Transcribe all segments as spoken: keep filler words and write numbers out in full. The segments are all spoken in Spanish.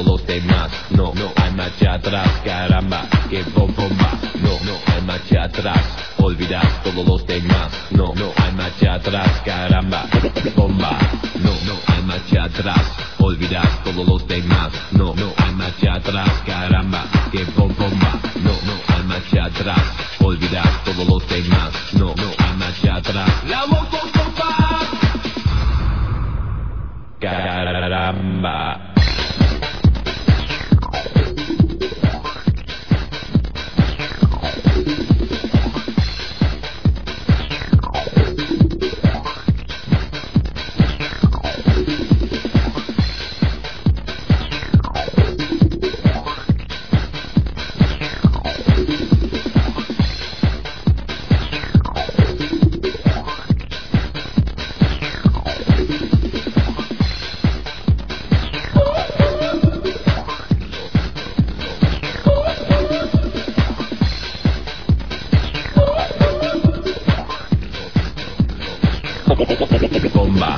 los demás. No, no hay marcha atrás, caramba, que bom bomba. No, no hay marcha atrás, olvidar todos los demás. No, no hay marcha atrás, caramba, bomba. No, no hay marcha atrás, olvidar todos los demás. No, no hay marcha atrás, caramba, que bom bomba. No, no hay marcha atrás, olvidar todos los demás. No, no hay marcha atrás. La bom bomba. Caramba. Bomba.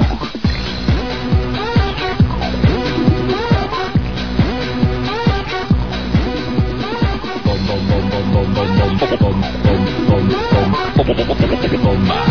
Bom bom bom bom bom bom bom bom bom bom bom bomba.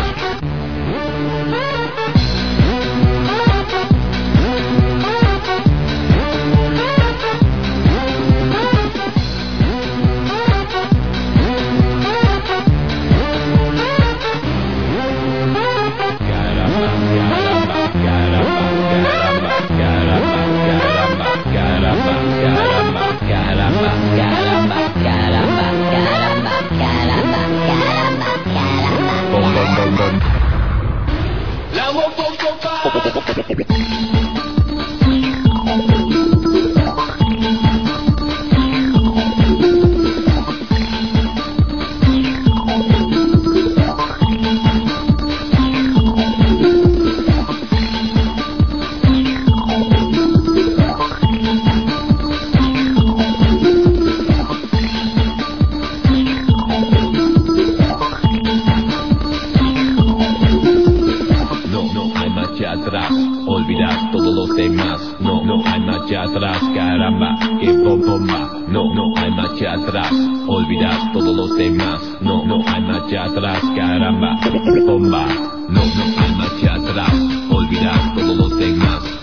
La bom bom bomba. Atrás, olvidar todos los demás. No, no hay marcha atrás, caramba, que bom bomba. No, no hay marcha atrás, olvidar todos los demás. No, no hay marcha atrás, caramba, bomba. No, no hay marcha atrás, olvidar todos los demás.